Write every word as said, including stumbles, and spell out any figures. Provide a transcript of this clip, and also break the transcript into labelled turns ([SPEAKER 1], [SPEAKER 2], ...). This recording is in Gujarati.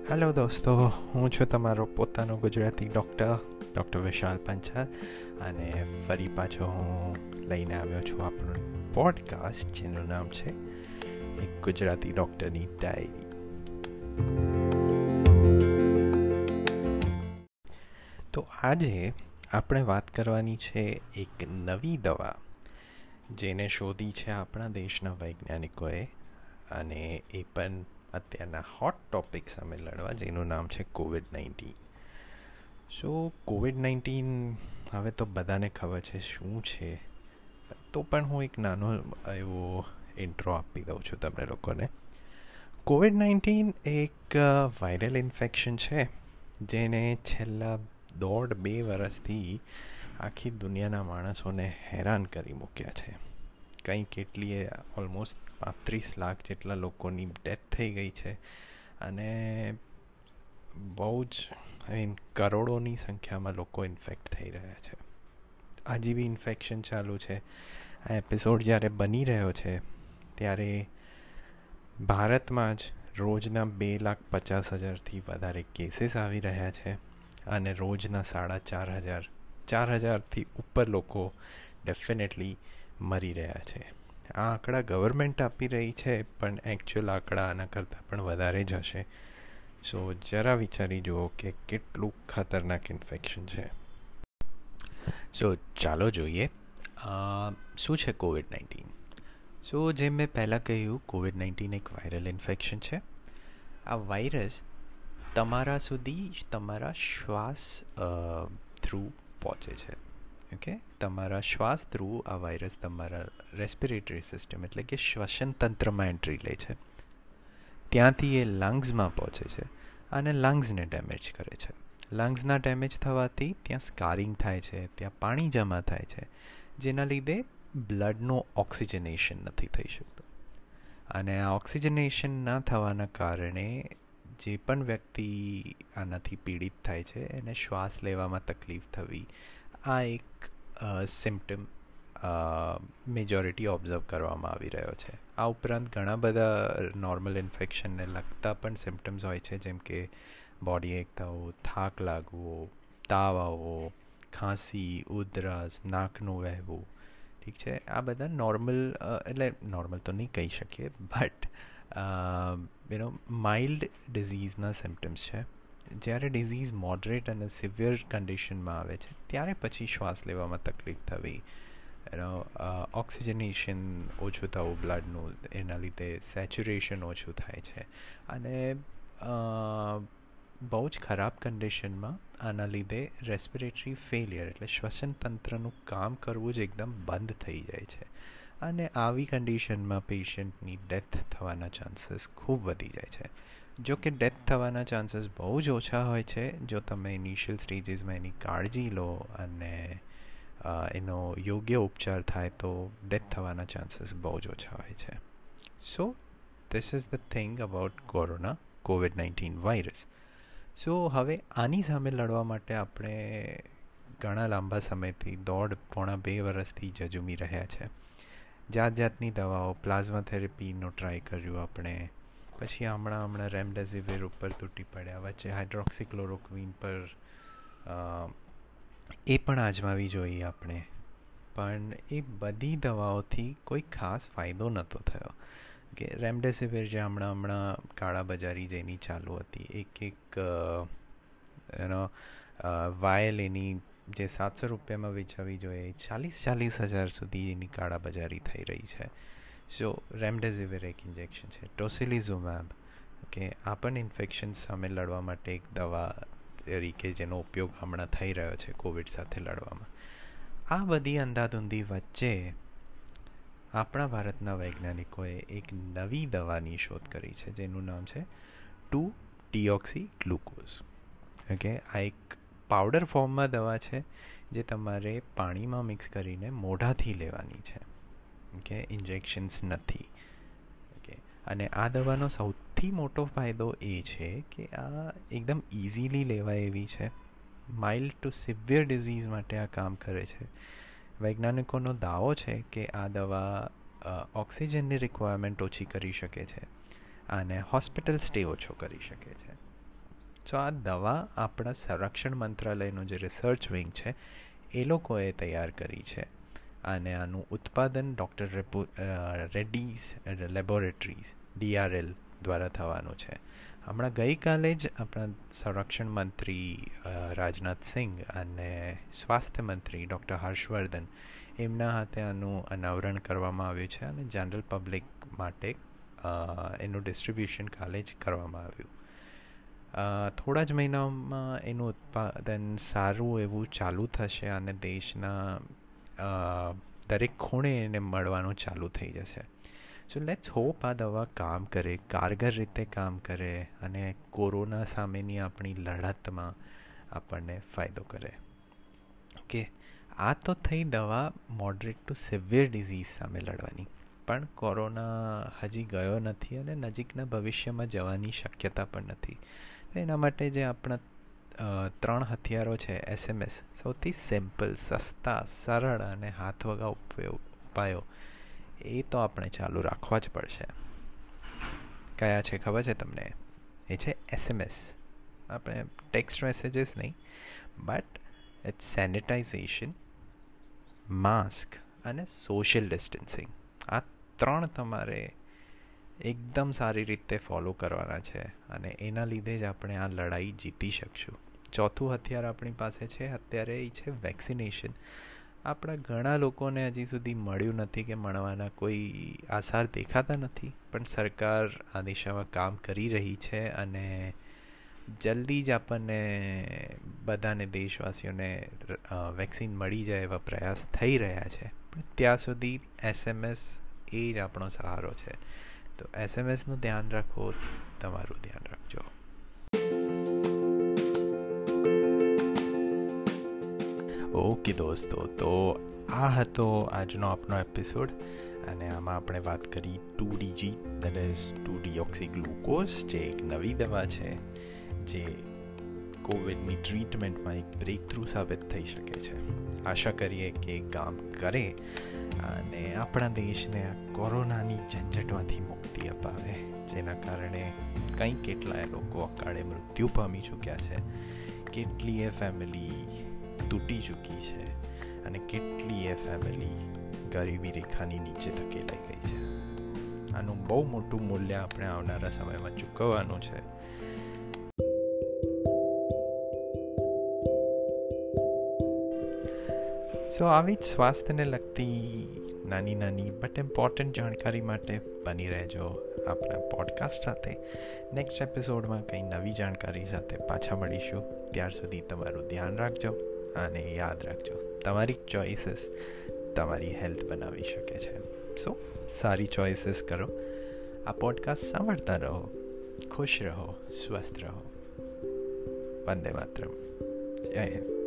[SPEAKER 1] હેલો દોસ્તો, હું છું તમારો પોતાનો ગુજરાતી ડૉક્ટર ડૉક્ટર વિશાલ પંચાલ અને ફરી પાછો હું લઈને આવ્યો છું આપણું પોડકાસ્ટ જેનું નામ છે એક ગુજરાતી ડૉક્ટરની ડાયરી. તો આજે આપણે વાત કરવાની છે એક નવી દવા જેને શોધી છે આપણા દેશના વૈજ્ઞાનિકોએ, અને એ પણ અત્યારના હોટ ટોપિક સામે લડવા, જેનું નામ છે COVID nineteen. So COVID nineteen હવે તો બધાને ખબર છે શું છે, તો પણ હું એક નાનો એવો ઇન્ટ્રો આપી દઉં છું તમને લોકોને. કોવિડ નાઇન્ટીન એક વાયરલ ઇન્ફેક્શન છે જેને છેલ્લા દોઢ બે વર્ષથી આખી દુનિયાના માણસોને હેરાન કરી મૂક્યા છે. કંઈ કેટલીય ઓલમોસ્ટ પાંત્રીસ લાખ જેટલા લોકોની ડેથ થઈ ગઈ છે, અને બહુ જ આઈ મીન કરોડોની સંખ્યામાં લોકો ઇન્ફેક્ટ થઈ રહ્યા છે. હજી બી ઇન્ફેક્શન ચાલુ છે. આ એપિસોડ જ્યારે બની રહ્યો છે ત્યારે ભારતમાં જ રોજના બે લાખ પચાસ હજારથી વધારે કેસીસ આવી રહ્યા છે, અને રોજના સાડા ચાર હજાર ચાર હજારથી ઉપર લોકો ડેફિનેટલી મરી રહ્યા છે. આ આંકડા ગવર્મેન્ટ આપી રહી છે, પણ એકચ્યુઅલ આંકડા આના કરતાં પણ વધારે જ હશે. સો જરા વિચારી જુઓ કે કેટલું ખતરનાક ઇન્ફેક્શન છે. સો ચાલો જોઈએ શું છે કોવિડ નાઇન્ટીન. સો જેમ મેં પહેલાં કહ્યું, કોવિડ નાઇન્ટીન એક વાયરલ ઇન્ફેક્શન છે. આ વાયરસ તમારા સુધી તમારા શ્વાસ થ્રુ પહોંચે છે. ઓકે, તમારા શ્વાસ થ્રુ આ વાયરસ તમારા રેસ્પિરેટરી સિસ્ટમ એટલે કે શ્વસન તંત્રમાં એન્ટ્રી લે છે. ત્યાંથી એ લંગ્સમાં પહોંચે છે અને લંગ્સને ડેમેજ કરે છે. લંગ્સના ડેમેજ થવાથી ત્યાં સ્કારિંગ થાય છે, ત્યાં પાણી જમા થાય છે, જેના લીધે બ્લડનું ઓક્સિજનેશન નથી થઈ શકતું. અને આ ઓક્સિજનેશન ના થવાના કારણે જે પણ વ્યક્તિ આનાથી પીડિત થાય છે એને શ્વાસ લેવામાં તકલીફ થવી, આ એક સિમ્ટમ મેજોરિટી ઓબ્ઝર્વ કરવામાં આવી રહ્યો છે. આ ઉપરાંત ઘણા બધા નોર્મલ ઇન્ફેક્શનને લગતા પણ સિમ્ટમ્સ હોય છે, જેમ કે બોડી એક થવું, થાક લાગવો, તાવ આવવો, ખાંસી, ઉધરસ, નાકનું વહેવું. ઠીક છે, આ બધા નોર્મલ એટલે નોર્મલ તો નહીં કહી શકીએ, બટ યુ નો માઇલ્ડ ડિઝીઝના સિમ્ટમ્સ છે. જ્યારે ડિઝીઝ મોડરેટ અને સિવિયર કન્ડિશનમાં આવે છે ત્યારે પછી શ્વાસ લેવામાં તકલીફ થવી, એનો ઓક્સિજનેશન ઓછું થવું બ્લડનું, એના લીધે સેચ્યુરેશન ઓછું થાય છે, અને બહુ જ ખરાબ કન્ડિશનમાં આના લીધે રેસ્પિરેટરી ફેલિયર એટલે શ્વસન તંત્રનું કામ કરવું જ એકદમ બંધ થઈ જાય છે, અને આવી કન્ડિશનમાં પેશન્ટની ડેથ થવાના ચાન્સીસ ખૂબ વધી જાય છે. જો કે ડેથ થવાના ચાન્સીસ બહુ જ ઓછા હોય છે જો તમે ઇનિશિયલ સ્ટેજીસમાં એની કાળજી લો અને એનો યોગ્ય ઉપચાર થાય તો ડેથ થવાના ચાન્સીસ બહુ જ ઓછા હોય છે. So this is the thing about corona COVID nineteen virus. So હવે આની સામે લડવા માટે આપણે ઘણા લાંબા સમયથી દોઢ પોણા બે વર્ષથી ઝઝૂમી રહ્યા છે. જાત જાતની દવાઓ, પ્લાઝમા થેરેપીનો ટ્રાય કર્યું આપણે, પછી હમણાં હમણાં રેમડેસિવિર ઉપર તૂટી પડ્યા, વચ્ચે હાઇડ્રોક્સીક્લોરોક્વીન પર એ પણ આજમાવી જોઈએ આપણે, પણ એ બધી દવાઓથી કોઈ ખાસ ફાયદો નહોતો થયો. કે રેમડેસિવિર જે હમણાં હમણાં કાળાબજારી જેની ચાલુ હતી, એક એક એનો વાયલ એની જે સાતસો રૂપિયામાં વેચાવી જોઈએ ચાલીસ ચાલીસ હજાર સુધી એની કાળાબજારી થઈ રહી છે. સો રેમડેસિવિર એક ઇન્જેક્શન છે. ટોસિલિઝુમેબ, ઓકે, આ પણ ઇન્ફેક્શન સામે લડવા માટે એક દવા તરીકે જેનો ઉપયોગ હમણાં થઈ રહ્યો છે કોવિડ સાથે લડવામાં. આ બધી અંધાધૂંધી વચ્ચે આપણા ભારતના વૈજ્ઞાનિકોએ એક નવી દવાની શોધ કરી છે જેનું નામ છે ટુ ડીઓક્સી ગ્લુકોઝ. ઓકે, આ એક પાવડર ફોર્મમાં દવા છે જે તમારે પાણીમાં મિક્સ કરીને મોઢાથી લેવાની છે. ઓકે, ઇન્જેક્શન્સ નથી. ઓકે, અને આ દવાનો સૌથી મોટો ફાયદો એ છે કે આ એકદમ ઇઝીલી લેવાય એવી છે. માઇલ્ડ ટુ સિવિયર ડિઝીઝ માટે આ કામ કરે છે. વૈજ્ઞાનિકોનો દાવો છે કે આ દવા ઓક્સિજનની રિક્વાયરમેન્ટ ઓછી કરી શકે છે અને હોસ્પિટલ સ્ટે ઓછો કરી શકે છે. સો આ દવા આપણા સંરક્ષણ મંત્રાલયનો જે રિસર્ચ વિંગ છે એ લોકોએ તૈયાર કરી છે અને આનું ઉત્પાદન ડૉક્ટર રેડ્ડીઝ લેબોરેટરીઝ ડીઆરએલ દ્વારા થવાનું છે. હમણાં ગઈકાલે જ આપણા સંરક્ષણ મંત્રી રાજનાથ સિંહ અને સ્વાસ્થ્ય મંત્રી ડૉક્ટર હર્ષવર્ધન એમના હાથે આનું અનાવરણ કરવામાં આવ્યું છે અને જનરલ પબ્લિક માટે એનું ડિસ્ટ્રીબ્યુશન કાલે જ કરવામાં આવ્યું. થોડા જ મહિનામાં એનું ઉત્પાદન સારું એવું ચાલુ થશે અને દેશના દરેક ખૂણે એને મળવાનું ચાલુ થઈ જશે. સો લેટ્સ હોપ આ દવા કામ કરે, કારગર રીતે કામ કરે અને કોરોના સામેની આપણી લડતમાં આપણને ફાયદો કરે. ઓકે, આ તો થઈ દવા મોડરેટ ટુ સિવિયર ડિઝીઝ સામે લડવાની, પણ કોરોના હજી ગયો નથી અને નજીકના ભવિષ્યમાં જવાની શક્યતા પણ નથી. એના માટે જે આપણા ત્રણ હથિયારો છે એસએમએસ, સૌથી સિમ્પલ, સસ્તા, સરળ અને હાથ વગા ઉપાયો એ તો આપણે ચાલુ રાખવા જ પડશે. કયા છે ખબર છે તમને? એ છે એસએમએસ. આપણે ટેક્સ્ટ મેસેજીસ નહીં, બટ ઇટ્સ સેનિટાઇઝેશન, માસ્ક અને સોશિયલ ડિસ્ટન્સિંગ. આ ત્રણ તમારે એકદમ સારી રીતે ફોલો કરવાના છે અને એના લીધે જ આપણે આ લડાઈ જીતી શકશું. ચોથું હથિયાર આપણી પાસે છે અત્યારે એ છે વેક્સિનેશન. આપણા ઘણા લોકોને હજી સુધી મળ્યું નથી કે મળવાના કોઈ આસાર દેખાતા નથી, પણ સરકાર આ દિશામાં કામ કરી રહી છે અને જલ્દી જ આપણને બધાને દેશવાસીઓને વેક્સિન મળી જાય એવા પ્રયાસ થઈ રહ્યા છે. પણ ત્યાં સુધી એસએમએસ એ જ આપણો સહારો છે. તો એસએમએસનું ધ્યાન રાખો, તમારું ધ્યાન રાખજો. ઓકે દોસ્તો, તો આ હતો આજનો આપણો એપિસોડ અને આમાં આપણે વાત કરી two DG that is two deoxy glucose, જે એક નવી દવા છે જે કોવિડની ટ્રીટમેન્ટમાં એક બ્રેક થ્રુ સાબિત થઈ શકે છે. આશા કરીએ કે કામ કરે અને આપણા દેશને આ કોરોનાની ઝંઝટમાંથી મુક્તિ અપાવે, જેના કારણે કંઈ કેટલાય લોકો અકાળે મૃત્યુ પામી ચૂક્યા છે, કેટલીય ફેમિલી તૂટી ચૂકી છે અને કેટલીય ફેમિલી ગરીબી રેખાની નીચે ધકેલાઈ ગઈ છે. આનું બહુ મોટું મૂલ્ય આપણે આવનારા સમયમાં ચૂકવવાનું છે. સો આવી જ સ્વાસ્થ્યને લગતી નાની નાની બટ ઇમ્પોર્ટન્ટ જાણકારી માટે બની રહેજો આપણા પોડકાસ્ટ સાથે. નેક્સ્ટ એપિસોડમાં કંઈ નવી જાણકારી સાથે પાછા મળીશું. ત્યાર સુધી તમારું ધ્યાન રાખજો અને યાદ રાખજો, તમારી ચોઇસીસ તમારી હેલ્થ બનાવી શકે છે. સો સારી ચોઇસીસ કરો. આ પોડકાસ્ટ સાંભળતા રહો, ખુશ રહો, સ્વસ્થ રહો. વંદે માતરમ. જય હિન્દ.